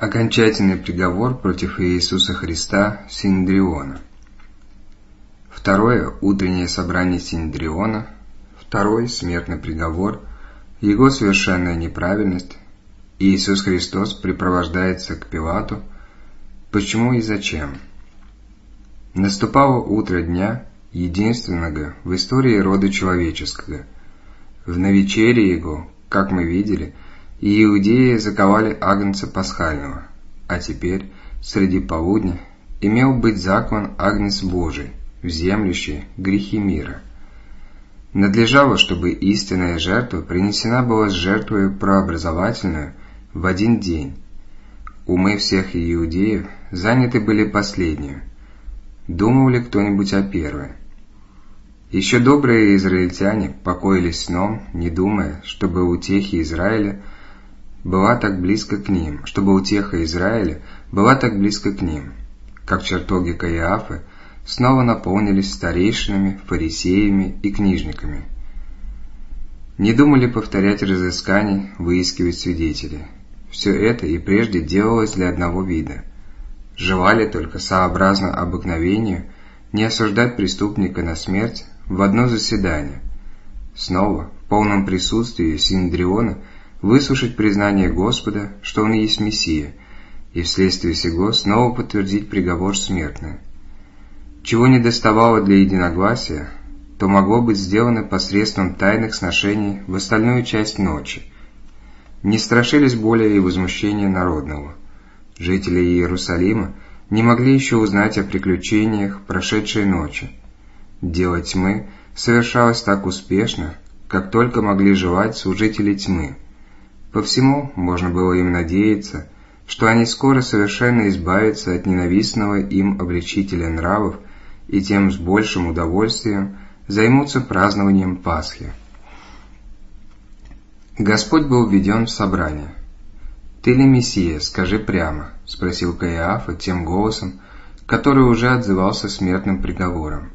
Окончательный приговор против Иисуса Христа Синедриона. Второе утреннее собрание Синедриона. Второй смертный приговор. Его совершенная неправильность. Иисус Христос припровождается к Пилату. Почему и зачем? Наступало утро дня, единственного в истории рода человеческого. В навечерие его, как мы видели, иудеи заковали агнца пасхального, а теперь, среди полудня, имел быть заклан агнец Божий, вземлющий грехи мира. Надлежало, чтобы истинная жертва принесена была с жертвой прообразовательную в один день. Умы всех иудеев заняты были последнюю. Думал ли кто-нибудь о первой? Еще добрые израильтяне покоились сном, не думая, чтобы утеха Израиля была так близко к ним, как чертоги Каиафы снова наполнились старейшинами, фарисеями и книжниками. Не думали повторять разысканий, выискивать свидетелей. Все это и прежде делалось для одного вида. Желали только сообразно обыкновению не осуждать преступника на смерть в одно заседание. Снова, в полном присутствии Синедриона, выслушать признание Господа, что Он есть Мессия, и вследствие сего снова подтвердить приговор смертный. Чего не доставало для единогласия, то могло быть сделано посредством тайных сношений в остальную часть ночи. Не страшились более и возмущения народного. Жители Иерусалима не могли еще узнать о приключениях прошедшей ночи. Дело тьмы совершалось так успешно, как только могли желать служители тьмы. По всему можно было им надеяться, что они скоро совершенно избавятся от ненавистного им обличителя нравов и тем с большим удовольствием займутся празднованием Пасхи. Господь был введен в собрание. «Ты ли Мессия, скажи прямо?» — спросил Каиафа тем голосом, который уже отзывался смертным приговором.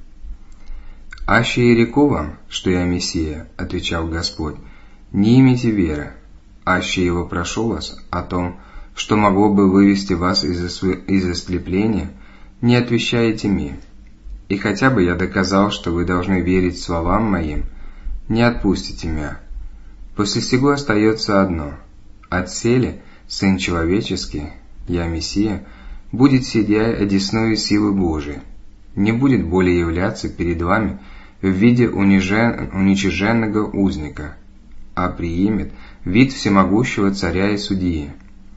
«Аще и реку вам, что я Мессия», — отвечал Господь, — «не имейте веры. Аще его прошу вас о том, что могло бы вывести вас из ослепления, не отвещаете мне. И хотя бы я доказал, что вы должны верить словам моим, не отпустите меня. После сего остается одно. Отселе Сын Человеческий, я Мессия, будет сидя одесную силы Божией, не будет более являться перед вами в виде уничиженного узника, а приимет вид всемогущего царя и судьи».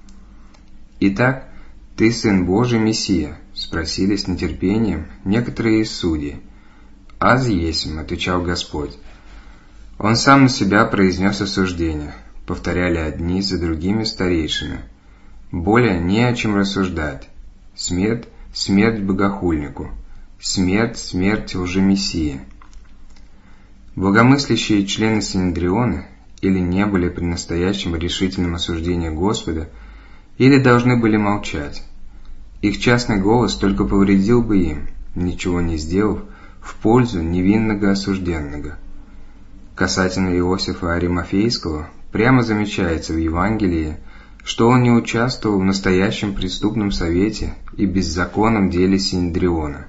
«Итак, ты Сын Божий Мессия?» — спросили с нетерпением некоторые из судей. «Аз есмь», — отвечал Господь. Он сам на себя произнес осуждение, повторяли одни за другими старейшины. Более не о чем рассуждать. Смерть, смерть богохульнику. Смерть, смерть лжемессии. Благомыслящие члены Синедриона или не были при настоящем решительном осуждении Господа, или должны были молчать. Их частный голос только повредил бы им, ничего не сделав, в пользу невинного осужденного. Касательно Иосифа Аримафейского, прямо замечается в Евангелии, что он не участвовал в настоящем преступном совете и беззаконном деле Синедриона.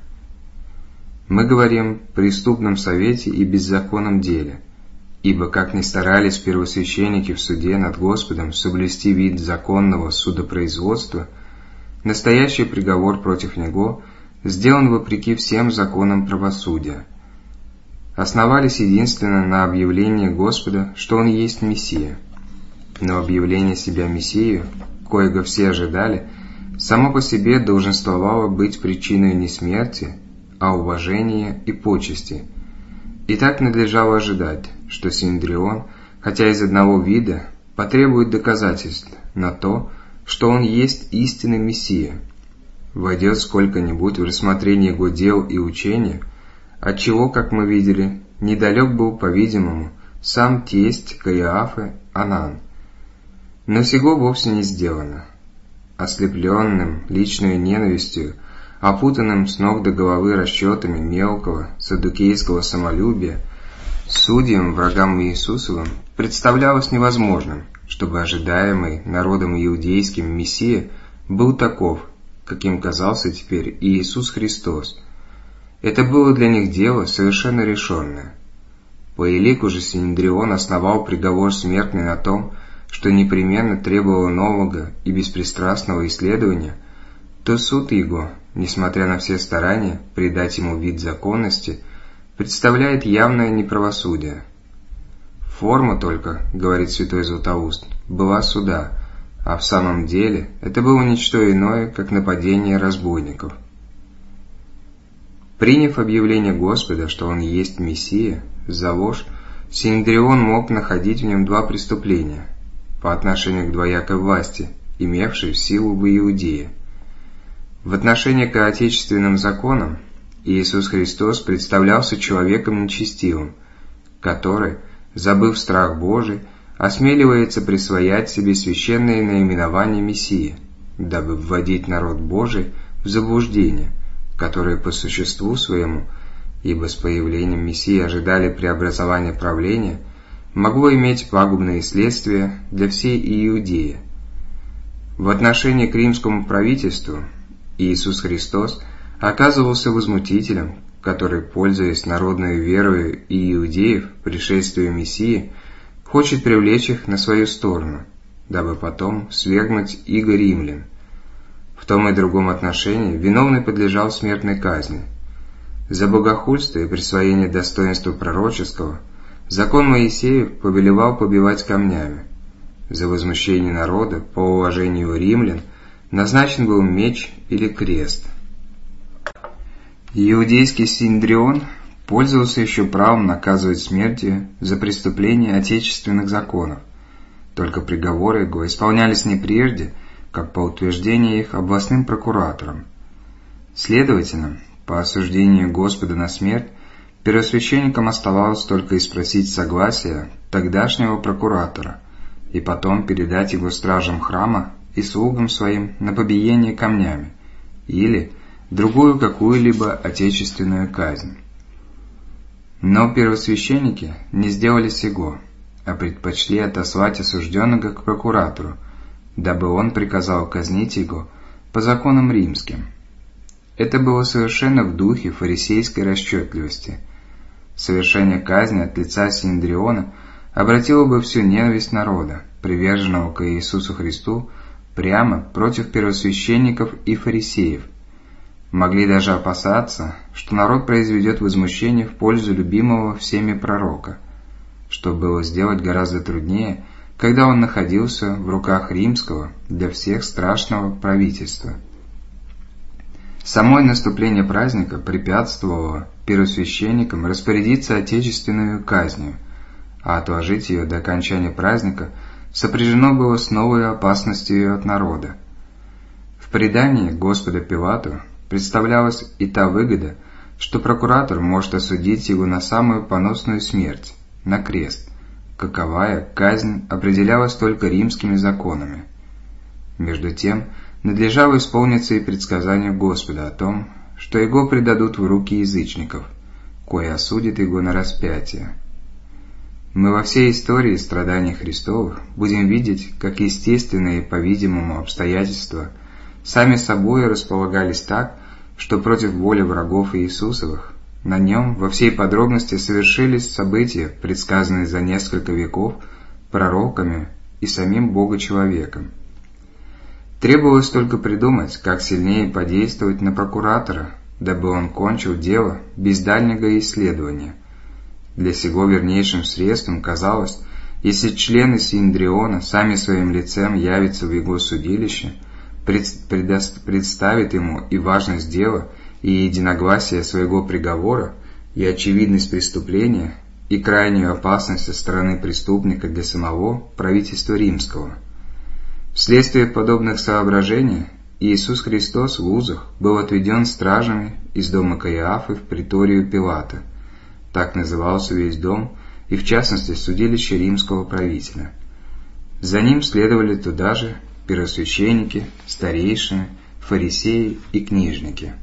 Мы говорим «преступном совете и беззаконном деле», ибо как ни старались первосвященники в суде над Господом соблюсти вид законного судопроизводства, настоящий приговор против него сделан вопреки всем законам правосудия. Основались единственно на объявлении Господа, что Он есть Мессия. Но объявление себя Мессию, коего все ожидали, само по себе долженствовало быть причиной не смерти, а уважения и почести. И так надлежало ожидать, что Синедрион, хотя из одного вида, потребует доказательств на то, что он есть истинный Мессия, войдет сколько-нибудь в рассмотрение его дел и учения, отчего, как мы видели, недалек был, по-видимому, сам тесть Каиафы Анан. Но сего вовсе не сделано. Ослепленным личной ненавистью, опутанным с ног до головы расчетами мелкого саддукейского самолюбия, судьям, врагам Иисусовым, представлялось невозможным, чтобы ожидаемый народом иудейским Мессия был таков, каким казался теперь и Иисус Христос. Это было для них дело совершенно решенное. По элику же Синедрион основал приговор смертный на том, что непременно требовало нового и беспристрастного исследования, то суд его, несмотря на все старания придать ему вид законности, представляет явное неправосудие. Форма только, говорит святой Златоуст, была суда, а в самом деле это было ничто иное, как нападение разбойников. Приняв объявление Господа, что Он есть Мессия, за ложь, Синедрион мог находить в нем два преступления по отношению к двоякой власти, имевшей силу в Иудее. В отношении к отечественным законам Иисус Христос представлялся человеком нечестивым, который, забыв страх Божий, осмеливается присвоять себе священное наименование Мессии, дабы вводить народ Божий в заблуждение, которое по существу своему, ибо с появлением Мессии ожидали преобразования правления, могло иметь пагубные следствия для всей Иудеи. В отношении к римскому правительству Иисус Христос оказывался возмутителем, который, пользуясь народной верою иудеев в пришествие Мессии, хочет привлечь их на свою сторону, дабы потом свергнуть иго римлян. В том и другом отношении виновный подлежал смертной казни. За богохульство и присвоение достоинства пророческого закон Моисеев повелевал побивать камнями. За возмущение народа по уважению римлян назначен был меч или крест. Иудейский Синедрион пользовался еще правом наказывать смертью за преступления отечественных законов, только приговоры его исполнялись не прежде, как по утверждению их областным прокуратором. Следовательно, по осуждению Господа на смерть, первосвященникам оставалось только и спросить согласия тогдашнего прокуратора и потом передать его стражам храма и слугам своим на побиение камнями или другую какую-либо отечественную казнь. Но первосвященники не сделали сего, а предпочли отослать осужденного к прокуратору, дабы он приказал казнить его по законам римским. Это было совершенно в духе фарисейской расчетливости. Совершение казни от лица Синедриона обратило бы всю ненависть народа, приверженного к Иисусу Христу, прямо против первосвященников и фарисеев. Могли даже опасаться, что народ произведет возмущение в пользу любимого всеми пророка, что было сделать гораздо труднее, когда он находился в руках римского для всех страшного правительства. Самое наступление праздника препятствовало первосвященникам распорядиться отечественную казнью, а отложить ее до окончания праздника сопряжено было с новой опасностью от народа. В предании Господа Пилату представлялась и та выгода, что прокуратор может осудить его на самую поносную смерть, на крест, каковая казнь определялась только римскими законами. Между тем, надлежало исполниться и предсказание Господа о том, что его предадут в руки язычников, кои осудят его на распятие. Мы во всей истории страданий Христовых будем видеть, как естественные, по-видимому, обстоятельства сами собой располагались так, что против воли врагов Иисусовых на нем во всей подробности совершились события, предсказанные за несколько веков пророками и самим Бога-человеком. Требовалось только придумать, как сильнее подействовать на прокуратора, дабы он кончил дело без дальнего исследования. Для сего вернейшим средством казалось, если члены Синедриона сами своим лицем явятся в его судилище, представит ему и важность дела, и единогласие своего приговора, и очевидность преступления, и крайнюю опасность со стороны преступника для самого правительства римского. Вследствие подобных соображений Иисус Христос в узах был отведен стражами из дома Каиафы в приторию Пилата. Так назывался весь дом, и в частности судилище римского правителя. За ним следовали туда же первосвященники, старейшины, фарисеи и книжники.